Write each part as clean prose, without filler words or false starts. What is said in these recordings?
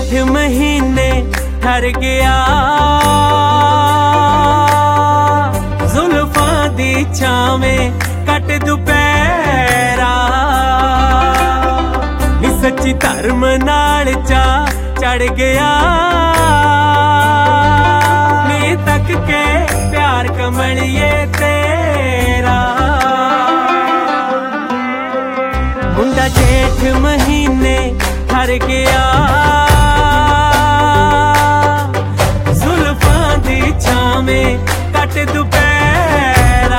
जेठ महीने ठर गया, जुल्फां दी छावें कट दुपहरा, नी सच्ची धर्म नाल चा चढ़ गया, नी तक के प्यार कमलिए तेरा। मुंडा जेठ महीने ठर गया, जुल्फां दी छावें कट दुपहरा,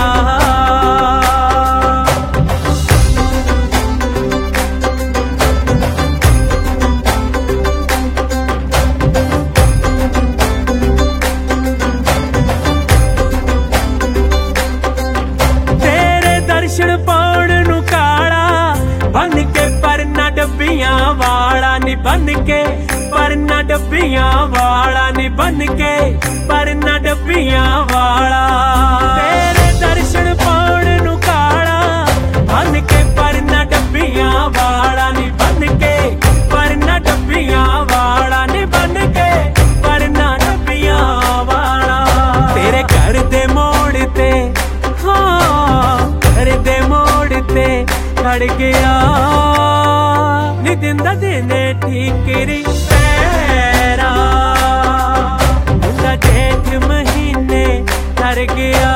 तेरे दर्शन पाउण नू काला बन के परना डब्बियां वाला नी बन के परना डब्बियां वाला नी बन के परना डब्बियां वाला। तेरे दर्शन पाउण नू काला बन के परना डब्बियां वाला नी बन के परना डब्बियां वाला नी बन के परना डब्बियां वाला। तेरे घर दे मोड़ ते हाँ घर दे मोड़ ते खड़ गया, नी दिंदा दिने ठीकरी पैरा, मुंडा जेठ महीने ठर गया,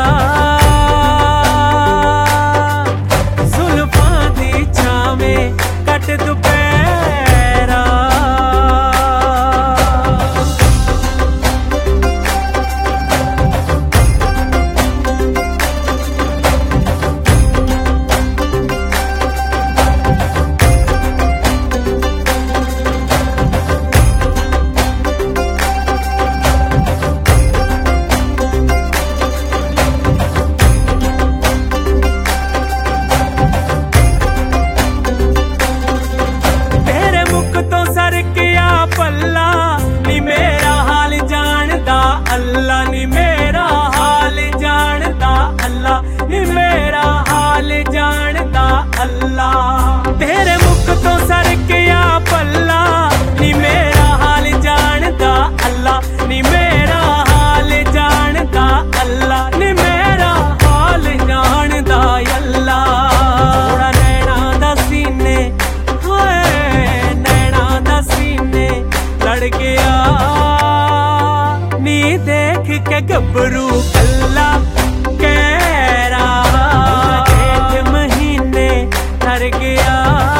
जुल्फां दी छावें कट दुपहरा। अल्लाह नी मेरा हाल जानदा अल्लाह नी मेरा हाल जानदा अल्लाह। तेरे मुख तो सर गया पल्ला नी मेरा हाल जानदा अल्लाह नी मेरा हाल जानदा अल्लाह नी मेरा हाल जानदा अल्लाह। थोड़ा नैना दा सीने हाय नैना दा सीने लड़ गया, नी देख के गबरू कल्ला कहरा, जेठ महीने ठर गया।